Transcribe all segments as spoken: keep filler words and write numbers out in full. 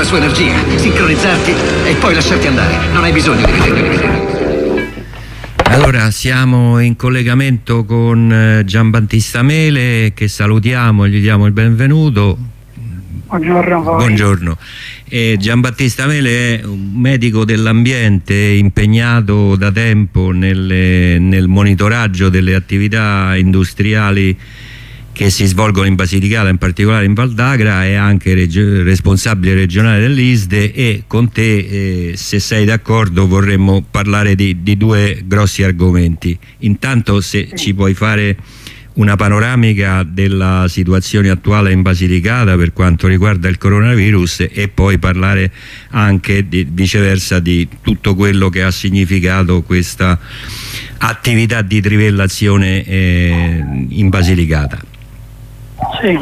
sua energia, sincronizzarti e poi lasciarti andare. Non hai bisogno di vedere. Allora, siamo in collegamento con Giambattista Mele, che salutiamo, gli diamo il benvenuto. Buongiorno a voi. Buongiorno. Eh, Giambattista Mele è un medico dell'ambiente impegnato da tempo nelle, nel monitoraggio delle attività industriali che si svolgono in Basilicata, in particolare in Valdagra, è anche regio- responsabile regionale dell'I S D E, e con te, eh, se sei d'accordo, vorremmo parlare di, di due grossi argomenti. Intanto, se ci puoi fare una panoramica della situazione attuale in Basilicata per quanto riguarda il coronavirus, e poi parlare anche di, viceversa di tutto quello che ha significato questa attività di trivellazione eh, in Basilicata. Sì,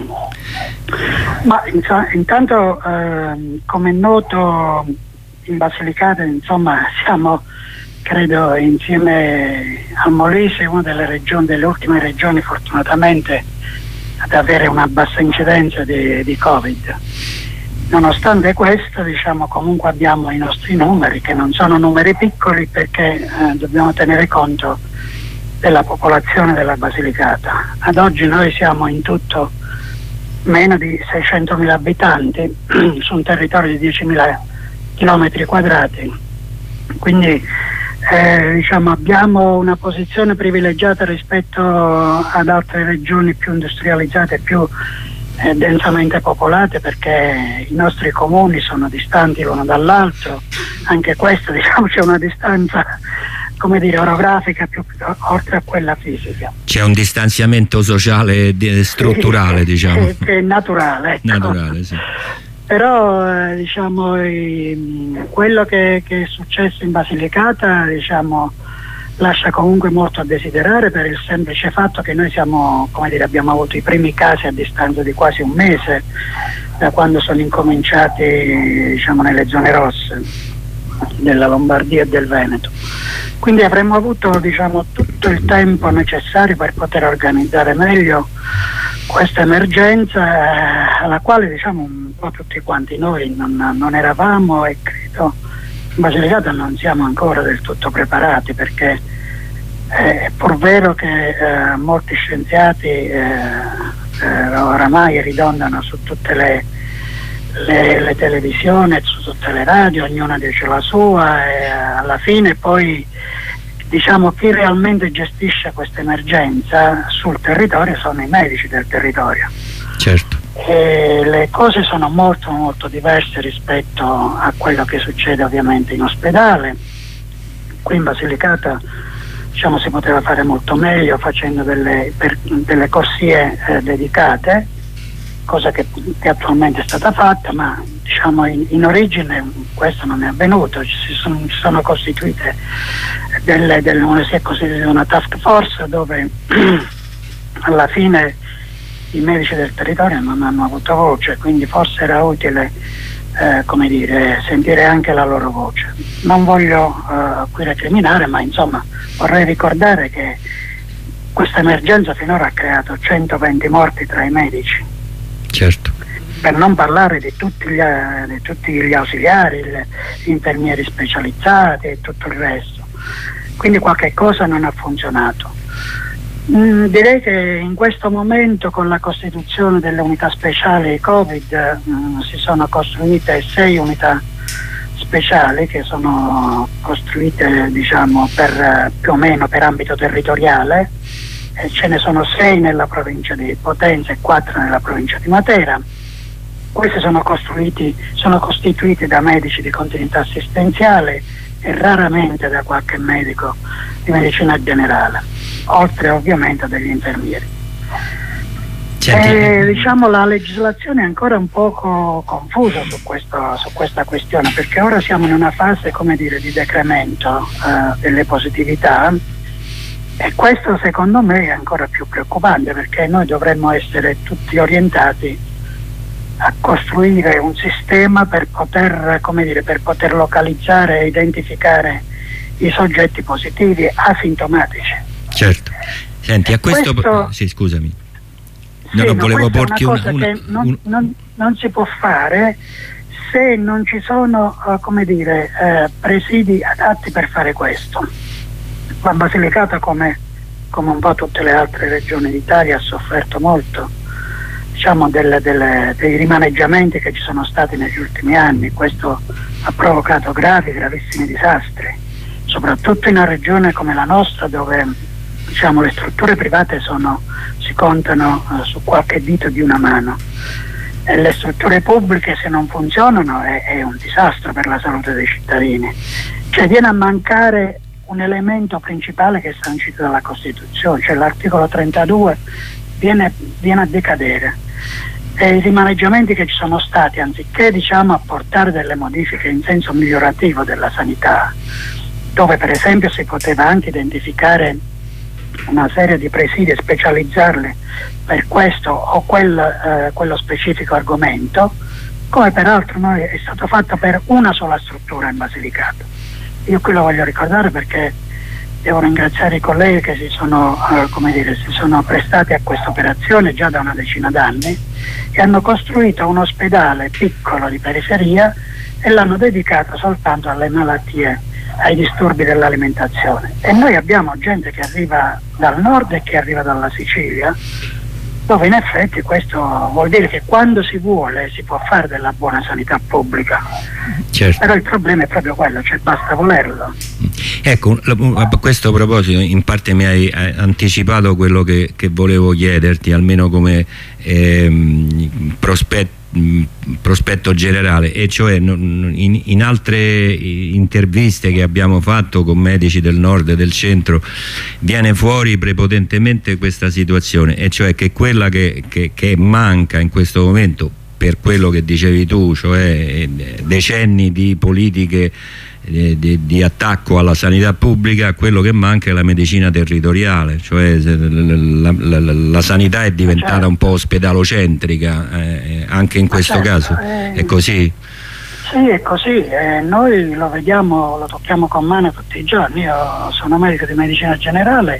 ma intanto eh, come è noto in Basilicata, insomma, siamo, credo, insieme al Molise, una delle regioni, delle ultime regioni fortunatamente ad avere una bassa incidenza di, di Covid. Nonostante questo, diciamo, comunque abbiamo i nostri numeri, che non sono numeri piccoli, perché eh, dobbiamo tenere conto della popolazione della Basilicata. Ad oggi noi siamo in tutto meno di seicentomila abitanti su un territorio di diecimila chilometri quadrati, quindi eh, diciamo, abbiamo una posizione privilegiata rispetto ad altre regioni più industrializzate e più eh, densamente popolate, perché i nostri comuni sono distanti l'uno dall'altro. Anche questo, diciamo, c'è una distanza, come dire, orografica più oltre a quella fisica. C'è un distanziamento sociale di, strutturale, sì, diciamo. Che, che è naturale, ecco. Naturale, sì. Però eh, diciamo, i, quello che, che è successo in Basilicata, diciamo, lascia comunque molto a desiderare, per il semplice fatto che noi siamo, come dire, abbiamo avuto i primi casi a distanza di quasi un mese da quando sono incominciati, diciamo, nelle zone rosse della Lombardia e del Veneto. Quindi avremmo avuto, diciamo, tutto il tempo necessario per poter organizzare meglio questa emergenza, eh, alla quale, diciamo, un po' tutti quanti noi non, non eravamo, e credo in Basilicata non siamo ancora del tutto preparati, perché eh, è pur vero che eh, molti scienziati eh, eh, oramai ridondano su tutte le Le, le televisioni, su tutte le radio, ognuna dice la sua, e alla fine poi, diciamo, chi realmente gestisce questa emergenza sul territorio sono i medici del territorio. Certo. E le cose sono molto molto diverse rispetto a quello che succede ovviamente in ospedale. Qui in Basilicata, diciamo, si poteva fare molto meglio facendo delle, per, delle corsie eh, dedicate, cosa che, che attualmente è stata fatta, ma, diciamo, in, in origine questo non è avvenuto. Ci sono, ci sono costituite delle, delle, si è costituita una task force dove alla fine i medici del territorio non hanno avuto voce, quindi forse era utile eh, come dire, sentire anche la loro voce. Non voglio eh, qui recriminare, ma insomma vorrei ricordare che questa emergenza finora ha creato centoventi morti tra i medici. Certo. Per non parlare di tutti gli, di tutti gli ausiliari, gli infermieri specializzati e tutto il resto. Quindi qualche cosa non ha funzionato. Mm, direi che in questo momento, con la costituzione delle unità speciali Covid, mm, si sono costruite sei unità speciali che sono costruite, diciamo, per più o meno per ambito territoriale. Eh, ce ne sono sei nella provincia di Potenza e quattro nella provincia di Matera. Queste sono costruiti, sono costituite da medici di continuità assistenziale e raramente da qualche medico di medicina generale, oltre ovviamente a degli infermieri. E, diciamo, la legislazione è ancora un poco confusa su, questo, su questa questione, perché ora siamo in una fase, come dire, di decremento eh, delle positività. E questo secondo me è ancora più preoccupante, perché noi dovremmo essere tutti orientati a costruire un sistema per poter, come dire, per poter localizzare e identificare i soggetti positivi asintomatici. Certo. Senti, a questo, questo sì, scusami. Sì, no, no, no, volevo porti è una una, cosa una, che non, un... non, non si può fare se non ci sono uh, come dire, eh, presidi adatti per fare questo. La Basilicata, come, come un po' tutte le altre regioni d'Italia, ha sofferto molto, diciamo, delle, delle, dei rimaneggiamenti che ci sono stati negli ultimi anni. Questo ha provocato gravi, gravissimi disastri, soprattutto in una regione come la nostra, dove, diciamo, le strutture private sono, si contano uh, su qualche dito di una mano, e le strutture pubbliche, se non funzionano, è, è un disastro per la salute dei cittadini. Cioè viene a mancare un elemento principale che è sancito dalla Costituzione, cioè l'articolo trentadue viene, viene a decadere, e i rimaneggiamenti che ci sono stati, anziché, diciamo, apportare delle modifiche in senso migliorativo della sanità, dove per esempio si poteva anche identificare una serie di presidi e specializzarli per questo o quel, eh, quello specifico argomento, come peraltro noi è stato fatto per una sola struttura in Basilicata. Io qui lo voglio ricordare perché devo ringraziare i colleghi che si sono, eh, come dire, si sono prestati a questa operazione già da una decina d'anni e hanno costruito un ospedale piccolo di periferia e l'hanno dedicato soltanto alle malattie, ai disturbi dell'alimentazione. E noi abbiamo gente che arriva dal nord e che arriva dalla Sicilia, dove in effetti questo vuol dire che quando si vuole si può fare della buona sanità pubblica. Certo. Però il problema è proprio quello, cioè basta volerlo. Ecco, a questo proposito in parte mi hai anticipato quello che, che volevo chiederti, almeno come ehm, prospetto prospetto generale, e cioè in, in altre interviste che abbiamo fatto con medici del nord e del centro viene fuori prepotentemente questa situazione, e cioè che quella che, che, che manca in questo momento, per quello che dicevi tu, cioè decenni di politiche Di, di, di attacco alla sanità pubblica, quello che manca è la medicina territoriale, cioè la, la, la, la sanità è diventata certo. un po' ospedalocentrica, eh, anche in questo certo, caso eh, è così? Sì, è così, eh, noi lo vediamo, lo tocchiamo con mano tutti i giorni. Io sono medico di medicina generale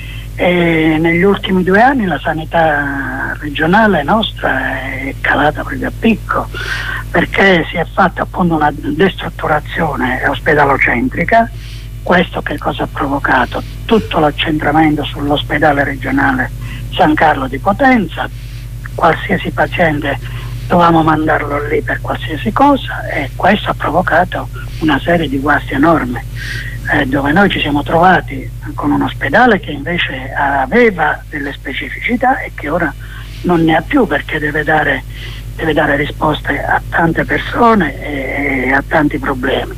e negli ultimi due anni la sanità regionale nostra è calata proprio a picco, perché si è fatta appunto una destrutturazione ospedalocentrica. Questo che cosa ha provocato? Tutto l'accentramento sull'ospedale regionale San Carlo di Potenza, qualsiasi paziente dovevamo mandarlo lì per qualsiasi cosa, e questo ha provocato una serie di guasti enormi, eh, dove noi ci siamo trovati con un ospedale che invece aveva delle specificità e che ora non ne ha più, perché deve dare, deve dare risposte a tante persone e, e a tanti problemi.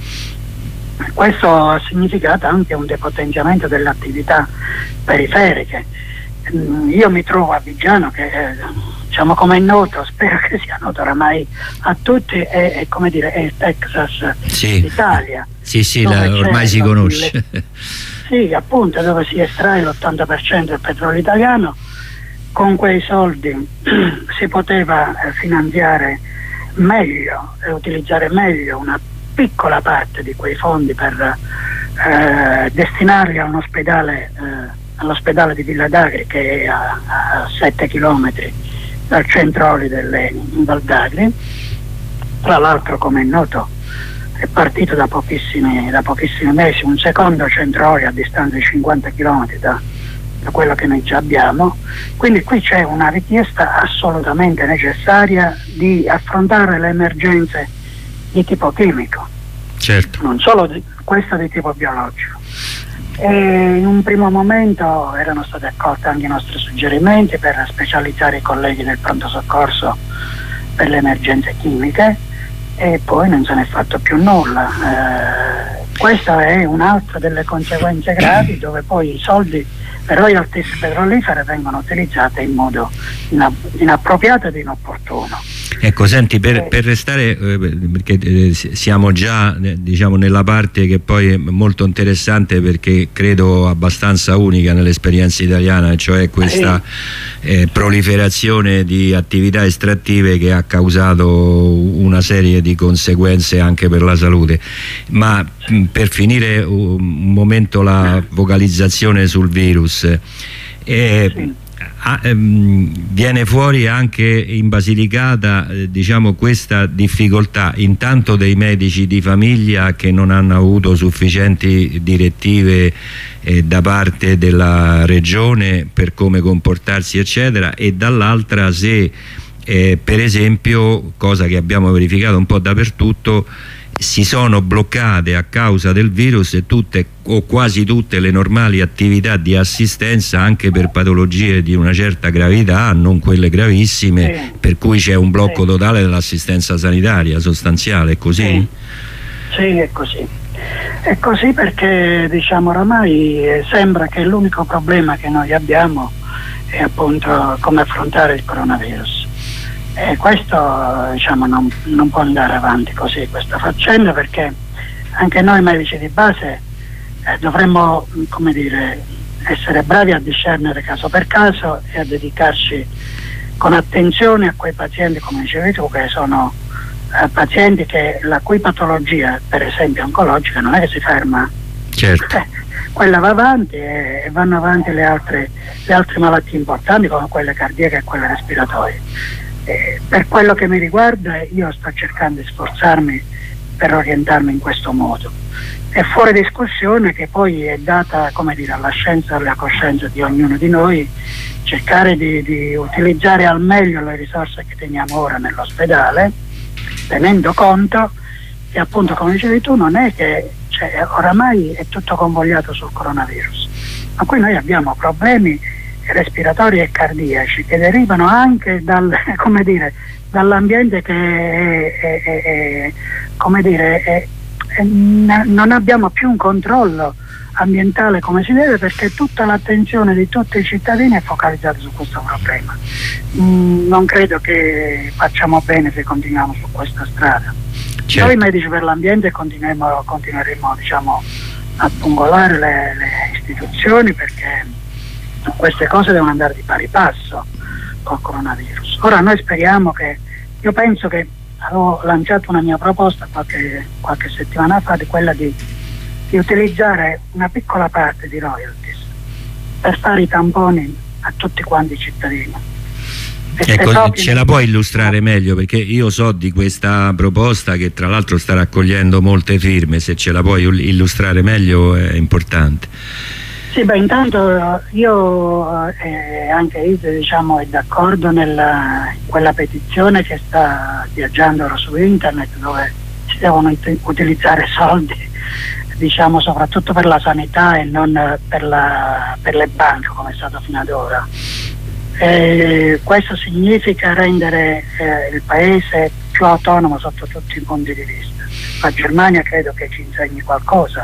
Questo ha significato anche un depotenziamento delle attività periferiche. Io mi trovo a Viggiano, che eh, diciamo, come è noto, spero che sia noto oramai a tutti, è, è come dire, è il Texas sì. d'Italia. Sì, sì, la, ormai si conosce. Le, sì, appunto, dove si estrae l'ottanta per cento del petrolio italiano. Con quei soldi si poteva eh, finanziare meglio e utilizzare meglio una piccola parte di quei fondi per eh, destinarli a un ospedale, eh, all'ospedale di Villa d'Agri, che è a, a sette chilometri dal centro Oli dell'Eni, in Val d'Agri. Tra l'altro, come è noto, è partito da pochissimi, da pochissimi mesi un secondo centro Oli a distanza di cinquanta chilometri da, da quello che noi già abbiamo. Quindi qui c'è una richiesta assolutamente necessaria di affrontare le emergenze di tipo chimico, certo. non solo di, questa di tipo biologico. E in un primo momento erano stati accolti anche i nostri suggerimenti per specializzare i colleghi del pronto soccorso per le emergenze chimiche, e poi non se ne è fatto più nulla. Eh, questa è un'altra delle conseguenze gravi, dove poi i soldi per royalties petrolifere vengono utilizzate in modo inappropriato ed inopportuno. Ecco, senti, per, per restare, eh, perché eh, siamo già eh, diciamo nella parte che poi è molto interessante, perché credo abbastanza unica nell'esperienza italiana, cioè questa eh, proliferazione di attività estrattive che ha causato una serie di conseguenze anche per la salute. Ma mh, per finire un momento la focalizzazione sul virus, eh, Ah, ehm, viene fuori anche in Basilicata eh, diciamo questa difficoltà intanto dei medici di famiglia che non hanno avuto sufficienti direttive eh, da parte della regione per come comportarsi eccetera, e dall'altra se eh, per esempio, cosa che abbiamo verificato un po' dappertutto, si sono bloccate a causa del virus e tutte o quasi tutte le normali attività di assistenza anche per patologie di una certa gravità, non quelle gravissime, sì. Per cui c'è un blocco sì. totale dell'assistenza sanitaria sostanziale, è così? Sì. Sì, è così. È così perché diciamo oramai sembra che l'unico problema che noi abbiamo è appunto come affrontare il coronavirus. E questo diciamo non, non può andare avanti così questa faccenda, perché anche noi medici di base eh, dovremmo, come dire, essere bravi a discernere caso per caso e a dedicarci con attenzione a quei pazienti, come dicevi tu, che sono eh, pazienti che la cui patologia, per esempio oncologica, non è che si ferma, certo. eh, quella va avanti e, e vanno avanti le altre, le altre malattie importanti come quelle cardiache e quelle respiratorie. Eh, per quello che mi riguarda io sto cercando di sforzarmi per orientarmi in questo modo. È fuori discussione che poi è data, come dire, alla scienza e alla coscienza di ognuno di noi cercare di, di utilizzare al meglio le risorse che teniamo ora nell'ospedale, tenendo conto che appunto, come dicevi tu, non è che cioè, oramai è tutto convogliato sul coronavirus, ma qui noi abbiamo problemi respiratori e cardiaci che derivano anche dal, come dire, dall'ambiente che è, è, è, è, come dire, è, è, non abbiamo più un controllo ambientale come si deve, perché tutta l'attenzione di tutti i cittadini è focalizzata su questo problema. Mm, non credo che facciamo bene se continuiamo su questa strada. Certo. Noi medici per l'ambiente continueremo, continueremo diciamo, a pungolare le, le istituzioni, perché queste cose devono andare di pari passo col coronavirus. Ora noi speriamo che, io penso che avevo lanciato una mia proposta qualche, qualche settimana fa, di quella di, di utilizzare una piccola parte di royalties per fare i tamponi a tutti quanti i cittadini. Ecco, proprio... ce la puoi illustrare meglio, perché io so di questa proposta che tra l'altro sta raccogliendo molte firme, se ce la puoi illustrare meglio è importante. Sì, beh, intanto io eh, anche I S E diciamo, è d'accordo nella in quella petizione che sta viaggiando ora su internet, dove si devono ut- utilizzare soldi diciamo soprattutto per la sanità e non per, la, per le banche come è stato fino ad ora. E questo significa rendere eh, il paese più autonomo sotto tutti i punti di vista. La Germania credo che ci insegni qualcosa,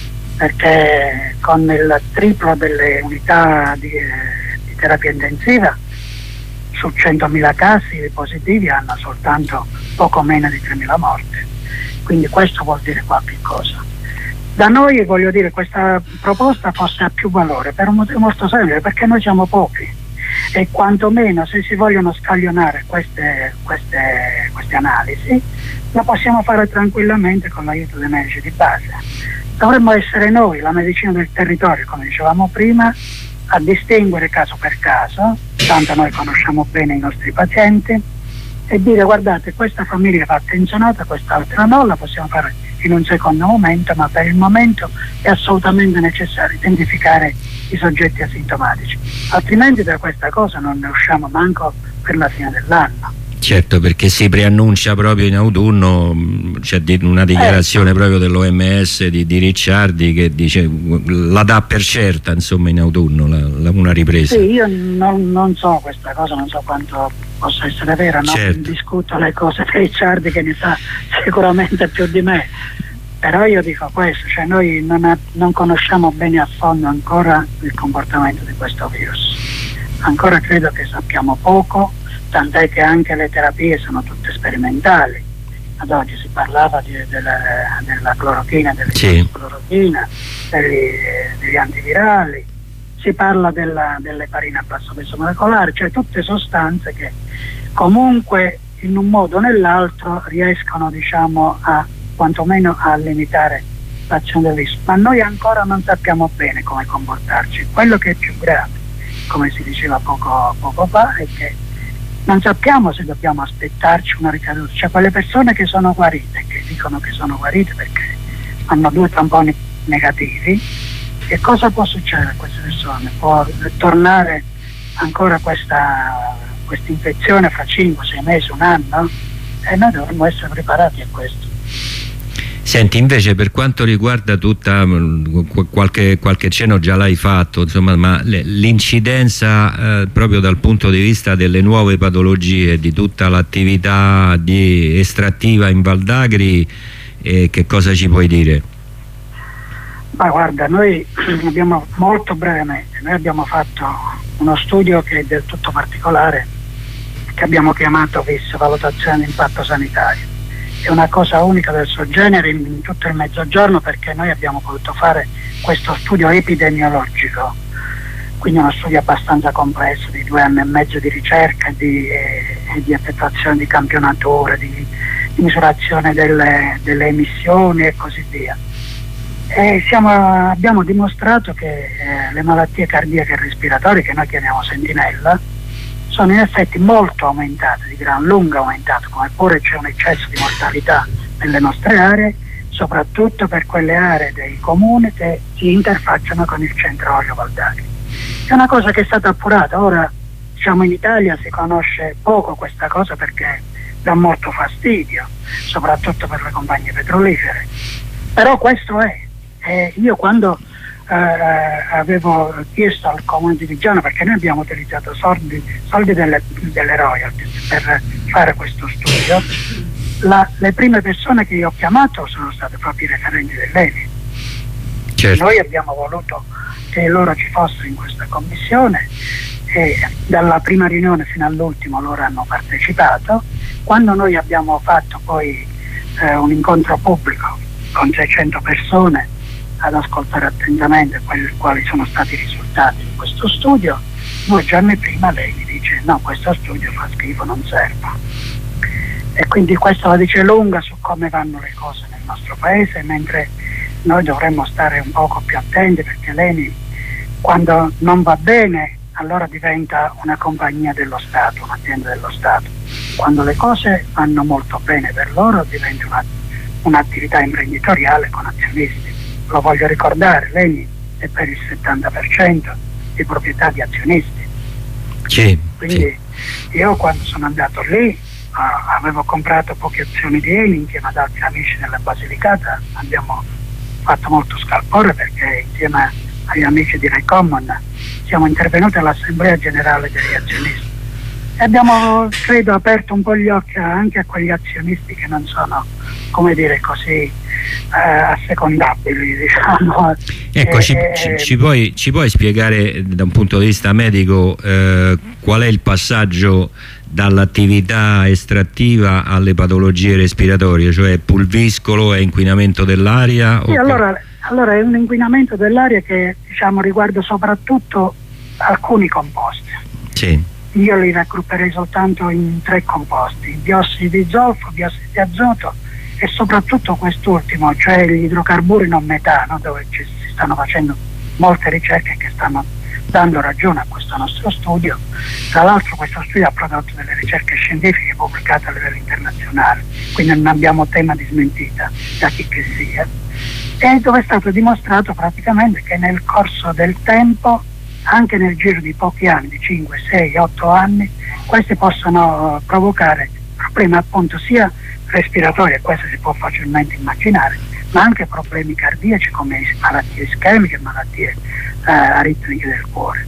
perché con il triplo delle unità di, eh, di terapia intensiva su centomila casi positivi hanno soltanto poco meno di tremila morti, quindi questo vuol dire qualche cosa. Da noi, voglio dire, questa proposta forse ha più valore per un motivo molto semplice, perché noi siamo pochi e quantomeno se si vogliono scaglionare queste, queste, queste analisi lo possiamo fare tranquillamente con l'aiuto dei medici di base. Dovremmo essere noi, la medicina del territorio, come dicevamo prima, a distinguere caso per caso, tanto noi conosciamo bene i nostri pazienti, e dire guardate, questa famiglia va attenzionata, quest'altra no, la possiamo fare in un secondo momento, ma per il momento è assolutamente necessario identificare i soggetti asintomatici, altrimenti da questa cosa non ne usciamo manco per la fine dell'anno. Certo, perché si preannuncia proprio in autunno, c'è una dichiarazione eh. proprio dell'O M S di, di Ricciardi che dice la dà per certa insomma in autunno la, la, una ripresa. Sì, io non, non so questa cosa, non so quanto possa essere vera, non certo. discuto le cose di Ricciardi che ne sa sicuramente più di me, però io dico questo, cioè noi non, ha, non conosciamo bene a fondo ancora il comportamento di questo virus, ancora credo che sappiamo poco, tant'è che anche le terapie sono tutte sperimentali. Ad oggi si parlava di, della, della clorochina, dell'idroxiclorochina, sì. degli, degli antivirali, si parla della, dell'eparina a basso peso molecolare, cioè tutte sostanze che comunque in un modo o nell'altro riescono diciamo a quantomeno a limitare l'azione del virus, ma noi ancora non sappiamo bene come comportarci. Quello che è più grave, come si diceva poco, poco fa, è che non sappiamo se dobbiamo aspettarci una ricaduta. Cioè quelle persone che sono guarite, che dicono che sono guarite perché hanno due tamponi negativi, che cosa può succedere a queste persone? Può tornare ancora questa, questa infezione fra cinque sei mesi, un anno? E noi dovremmo essere preparati a questo. Senti, invece per quanto riguarda tutta qualche, qualche cenno già l'hai fatto, insomma, ma l'incidenza eh, proprio dal punto di vista delle nuove patologie, di tutta l'attività di estrattiva in Val d'Agri, eh, che cosa ci puoi dire? Ma guarda, noi abbiamo molto brevemente, noi abbiamo fatto uno studio che è del tutto particolare, che abbiamo chiamato V I S, valutazione di impatto sanitario. È una cosa unica del suo genere in tutto il Mezzogiorno, perché noi abbiamo potuto fare questo studio epidemiologico, quindi uno studio abbastanza complesso di due anni e mezzo di ricerca e di, eh, di effettuazione di campionature, di, di misurazione delle, delle emissioni e così via. E siamo, abbiamo dimostrato che eh, le malattie cardiache e respiratorie, che noi chiamiamo sentinella, sono in effetti molto aumentate, di gran lunga aumentate, come pure c'è un eccesso di mortalità nelle nostre aree, soprattutto per quelle aree dei comuni che si interfacciano con il centro Orio Val d'Agri. È una cosa che è stata appurata. Ora, diciamo, in Italia si conosce poco questa cosa perché dà molto fastidio, soprattutto per le compagnie petrolifere. Però questo è. E io quando eh, avevo chiesto al Comune di Viggiano, perché noi abbiamo utilizzato soldi, soldi delle, delle royalties per fare questo studio, la, le prime persone che io ho chiamato sono state proprio i referenti dell'E N I. Certo. Noi abbiamo voluto che loro ci fossero in questa commissione e dalla prima riunione fino all'ultimo loro hanno partecipato. Quando noi abbiamo fatto poi eh, un incontro pubblico con seicento persone ad ascoltare attentamente quelli, quali sono stati i risultati di questo studio, due giorni prima lei mi dice no, questo studio fa schifo, non serve. E quindi questo la dice lunga su come vanno le cose nel nostro paese, mentre noi dovremmo stare un poco più attenti, perché l'E N I quando non va bene allora diventa una compagnia dello Stato, un'azienda dello Stato. Quando le cose vanno molto bene per loro diventa una, un'attività imprenditoriale con azionisti. Lo voglio ricordare, l'E N I è per il settanta per cento di proprietà di azionisti. Sì, quindi sì. Io quando sono andato lì uh, avevo comprato poche azioni di E N I insieme ad altri amici della Basilicata, abbiamo fatto molto scalpore perché insieme agli amici di Recommon siamo intervenuti all'Assemblea Generale degli azionisti e abbiamo, credo, aperto un po' gli occhi anche a quegli azionisti che non sono, come dire, così eh, assecondabili, diciamo. Ecco, e, ci, ci, ci, puoi, ci puoi spiegare da un punto di vista medico eh, qual è il passaggio dall'attività estrattiva alle patologie respiratorie, cioè pulviscolo e inquinamento dell'aria? Sì, allora, allora è un inquinamento dell'aria che, diciamo, riguarda soprattutto alcuni composti. Sì. Io li raggrupperei soltanto in tre composti: diossidi di zolfo, diossidi di azoto e soprattutto quest'ultimo, cioè gli idrocarburi non metano, dove ci si stanno facendo molte ricerche che stanno dando ragione a questo nostro studio. Tra l'altro questo studio ha prodotto delle ricerche scientifiche pubblicate a livello internazionale, quindi non abbiamo tema di smentita da chi che sia, e dove è stato dimostrato praticamente che nel corso del tempo, anche nel giro di pochi anni, di cinque, sei, otto anni, questi possono provocare problemi appunto sia respiratori, e questo si può facilmente immaginare, ma anche problemi cardiaci come malattie ischemiche, malattie eh, aritmiche del cuore.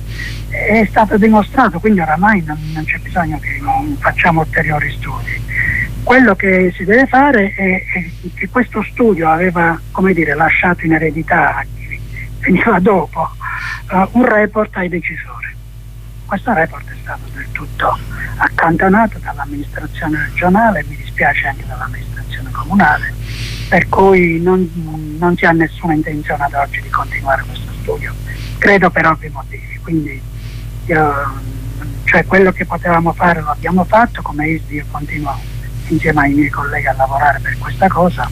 È stato dimostrato, quindi oramai non, non c'è bisogno che facciamo ulteriori studi. Quello che si deve fare è, è che questo studio aveva, come dire, lasciato in eredità a chi veniva dopo uh, un report ai decisori. Questo report è stato del tutto accantonato dall'amministrazione regionale, mi dispiace anche dall'amministrazione comunale, per cui non, non si ha nessuna intenzione ad oggi di continuare questo studio, credo per ovvi motivi. Quindi io, cioè quello che potevamo fare lo abbiamo fatto, come I S D io continuo insieme ai miei colleghi a lavorare per questa cosa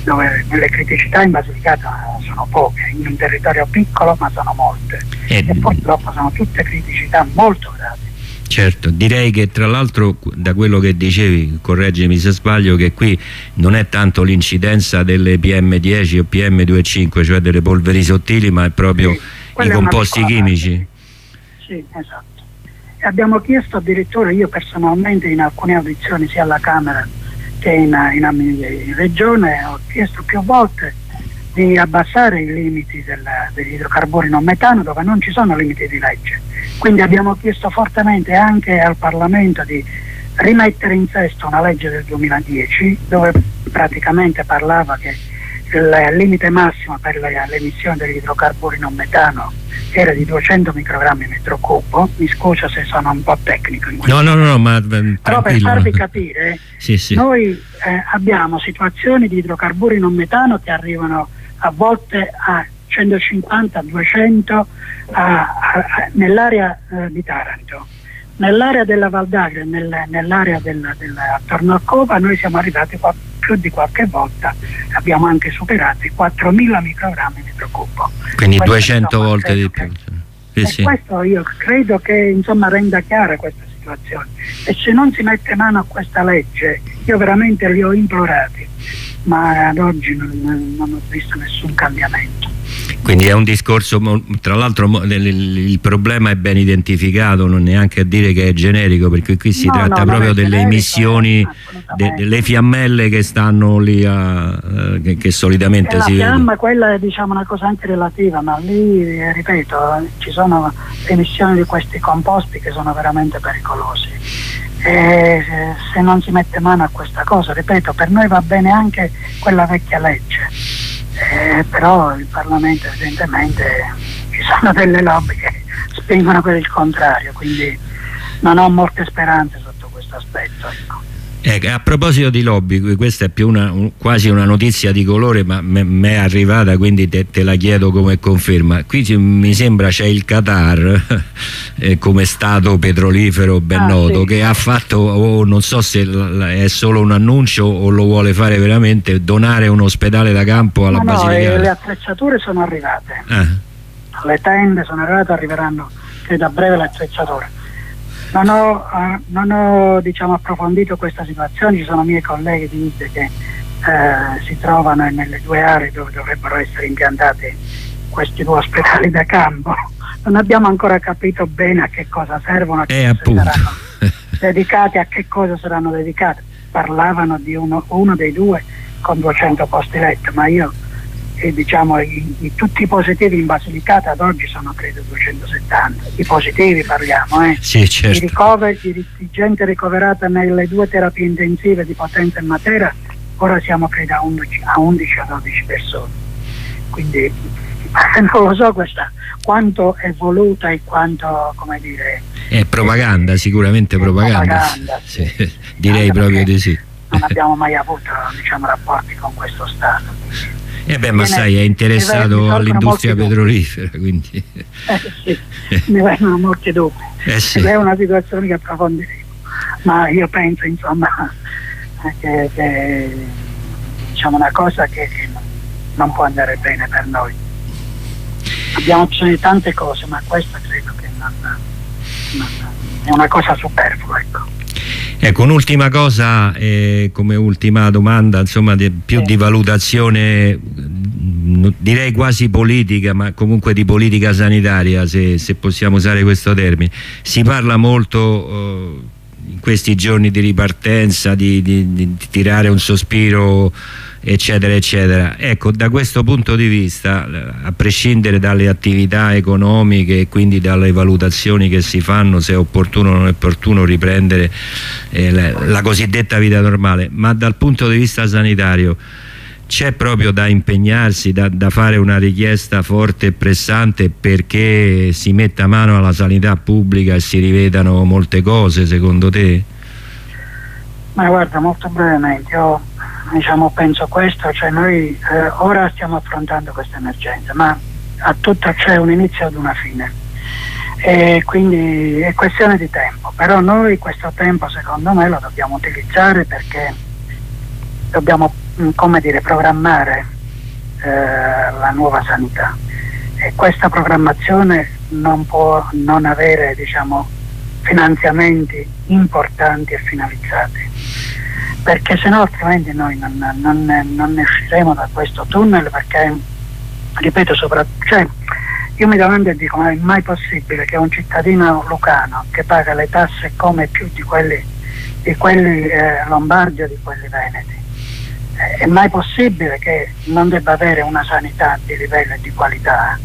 dove le criticità in Basilicata sono poche, in un territorio piccolo ma sono molte, e, e purtroppo sono tutte criticità molto gravi. Certo, direi che tra l'altro, da quello che dicevi, correggimi se sbaglio, che qui non è tanto l'incidenza delle P M dieci o P M due virgola cinque, cioè delle polveri sottili, ma è proprio sì, i composti chimici. Sì, esatto. E abbiamo chiesto addirittura, io personalmente in alcune audizioni sia alla Camera che in, in, in Regione, ho chiesto più volte di abbassare i limiti del, degli idrocarburi non metano, dove non ci sono limiti di legge. Quindi abbiamo chiesto fortemente anche al Parlamento di rimettere in sesto una legge del duemiladieci dove praticamente parlava che il limite massimo per le, l'emissione degli idrocarburi non metano era di duecento microgrammi metro cubo. Mi scuso se sono un po' tecnico in no, no, no, no, ma però per farvi capire, sì, sì. Noi eh, abbiamo situazioni di idrocarburi non metano che arrivano a volte a centocinquanta, duecento a, a, a, nell'area eh, di Taranto. Nell'area della Val d'Agri, nel, nell'area del, del, attorno a Cova, noi siamo arrivati qua, più di qualche volta, abbiamo anche superato i quattromila microgrammi metro cubo. Quindi questo, duecento insomma, volte di più. Che, sì, sì. Questo io credo che insomma renda chiara questa situazione, e se non si mette mano a questa legge, io veramente li ho implorati, ma ad oggi non, non ho visto nessun cambiamento. Quindi è un discorso, tra l'altro il problema è ben identificato, non neanche a dire che è generico, perché qui si no, tratta no, proprio delle generico, emissioni, de, delle fiammelle che stanno lì, a, uh, che, che solitamente la si vede. La fiamma, quella è diciamo una cosa anche relativa, ma lì, eh, ripeto, ci sono emissioni di questi composti che sono veramente pericolosi. E se non si mette mano a questa cosa, ripeto, per noi va bene anche quella vecchia legge. Eh, però il Parlamento evidentemente ci sono delle lobby che spingono per il contrario, quindi non ho molte speranze sotto questo aspetto, ecco. Eh, a proposito di lobby, questa è più una, un, quasi una notizia di colore, ma mi è arrivata, quindi te, te la chiedo come conferma. Qui mi sembra c'è il Qatar eh, come stato petrolifero ben ah, noto, sì. Che ha fatto, oh, non so se è solo un annuncio o lo vuole fare veramente, donare un ospedale da campo alla no, Basilicata. No, le attrezzature sono arrivate, ah. le tende sono arrivate, arriveranno credo a breve le attrezzature. Non ho, uh, non ho diciamo, approfondito questa situazione, ci sono miei colleghi di I D E che uh, si trovano nelle due aree dove dovrebbero essere impiantati questi due ospedali da campo. Non abbiamo ancora capito bene a che cosa servono, a che eh, cosa saranno dedicati, a che cosa saranno dedicati. Parlavano di uno, uno dei due con duecento posti letto, ma io e diciamo i, i, tutti i positivi in Basilicata ad oggi sono credo duecentosettanta, i positivi parliamo, eh. Sì, certo. I ricoveri, di, di gente ricoverata nelle due terapie intensive di Potenza e Matera, ora siamo credo a undici a dodici persone, quindi non lo so questa quanto è voluta e quanto, come dire, è propaganda, è, sicuramente è propaganda, propaganda sì. Sì. Direi anche proprio di sì. Non abbiamo mai avuto diciamo rapporti con questo Stato. Eh beh, ma viene, sai, è interessato all'industria petrolifera, quindi eh sì, mi vengono molti dubbi. Eh sì. È una situazione che approfondiremo, ma io penso insomma che, che diciamo una cosa che, che non può andare bene per noi. Abbiamo bisogno di tante cose, ma questa credo che non, non, è una cosa superflua, ecco. Ecco, un'ultima cosa, eh, come ultima domanda, insomma, di, più eh. di valutazione, direi quasi politica, ma comunque di politica sanitaria, se, se possiamo usare questo termine. Si parla molto eh, in questi giorni di ripartenza, di, di, di tirare un sospiro, eccetera eccetera. Ecco, da questo punto di vista, a prescindere dalle attività economiche e quindi dalle valutazioni che si fanno, se è opportuno o non è opportuno riprendere eh, la, la cosiddetta vita normale, ma dal punto di vista sanitario c'è proprio da impegnarsi, da, da fare una richiesta forte e pressante perché si metta mano alla sanità pubblica e si rivedano molte cose, secondo te? Ma guarda, molto brevemente, io diciamo penso questo, cioè noi eh, ora stiamo affrontando questa emergenza, ma a tutto c'è un inizio ed una fine, e quindi è questione di tempo, però noi questo tempo secondo me lo dobbiamo utilizzare perché dobbiamo mh, come dire, programmare eh, la nuova sanità, e questa programmazione non può non avere, diciamo, finanziamenti importanti e finalizzati, perché sennò altrimenti noi non, non, non ne usciremo da questo tunnel, perché, ripeto, sopra, cioè, io mi domando e dico, ma è mai possibile che un cittadino lucano che paga le tasse come più di quelli, di quelli eh, lombardi o di quelli veneti, eh, è mai possibile che non debba avere una sanità di livello e di qualità?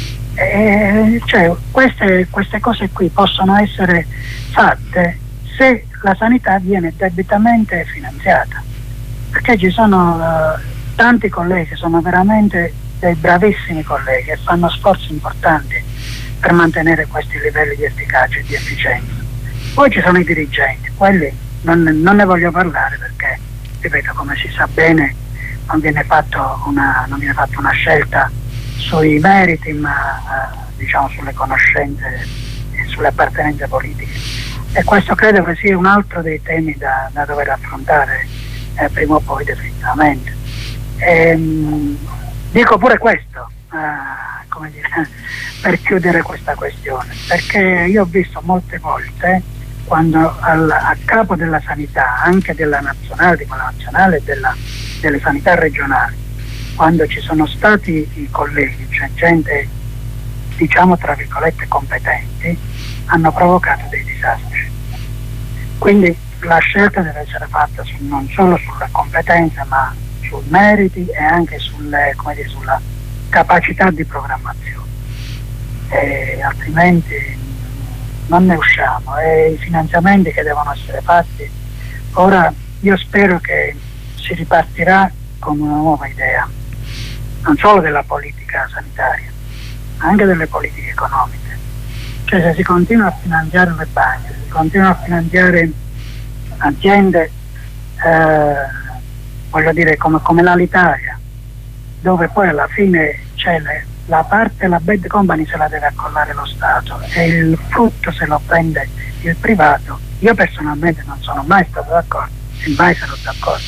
Eh, cioè, queste, queste cose qui possono essere fatte se la sanità viene debitamente finanziata, perché ci sono uh, tanti colleghi, sono veramente dei bravissimi colleghi e fanno sforzi importanti per mantenere questi livelli di efficacia e di efficienza. Poi ci sono i dirigenti, quelli non, non ne voglio parlare, perché, ripeto, come si sa bene, non viene fatto una, non viene fatta una scelta sui meriti, ma eh, diciamo sulle conoscenze e sulle appartenenze politiche, e questo credo che sia un altro dei temi da, da dover affrontare eh, prima o poi definitivamente. Ehm, dico pure questo eh, come dire, per chiudere questa questione, perché io ho visto molte volte quando al, a capo della sanità, anche della nazionale, di quella nazionale e della, delle sanità regionali, quando ci sono stati i colleghi, cioè gente, diciamo tra virgolette, competenti, hanno provocato dei disastri. Quindi la scelta deve essere fatta su, non solo sulle competenze, ma sui meriti e anche sulle, come dire, sulla capacità di programmazione, e altrimenti non ne usciamo. E i finanziamenti che devono essere fatti ora, io spero che si ripartirà con una nuova idea, non solo della politica sanitaria, ma anche delle politiche economiche. Cioè, se si continua a finanziare le banche, se si continua a finanziare aziende, eh, voglio dire, come, come l'Alitalia, dove poi alla fine c'è le, la parte, la bad company se la deve accollare lo Stato e il frutto se lo prende il privato, io personalmente non sono mai stato d'accordo e mai sarò d'accordo.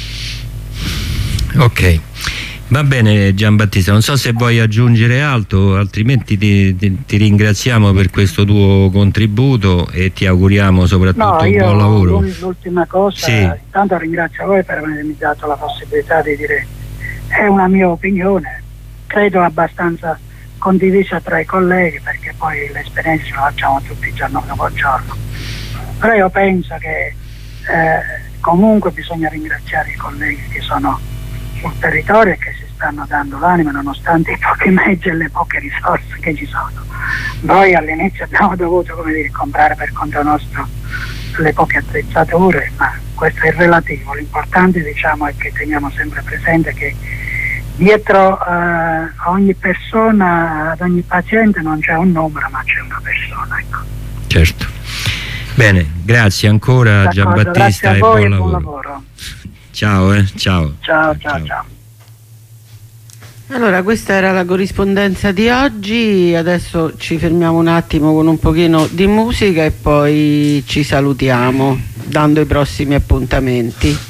Ok, va bene Giambattista, non so se vuoi aggiungere altro, altrimenti ti, ti, ti ringraziamo per questo tuo contributo e ti auguriamo soprattutto no, un io, buon lavoro. L'ultima cosa, sì. Intanto ringrazio voi per avermi dato la possibilità di dire, è una mia opinione, credo abbastanza condivisa tra i colleghi, perché poi le esperienze ce le facciamo tutti giorno dopo giorno, però io penso che eh, comunque bisogna ringraziare i colleghi che sono sul territorio e che si stanno dando l'anima nonostante i pochi mezzi e le poche risorse che ci sono. Noi all'inizio abbiamo dovuto, come dire, comprare per conto nostro le poche attrezzature, ma questo è relativo. L'importante, diciamo, è che teniamo sempre presente che dietro eh, a ogni persona, ad ogni paziente non c'è un numero, ma c'è una persona, ecco. Certo. Bene, grazie ancora Giambattista e buon lavoro. buon lavoro. Ciao, eh. ciao. Ciao, ciao, ciao. Allora, questa era la corrispondenza di oggi, adesso ci fermiamo un attimo con un pochino di musica e poi ci salutiamo dando i prossimi appuntamenti.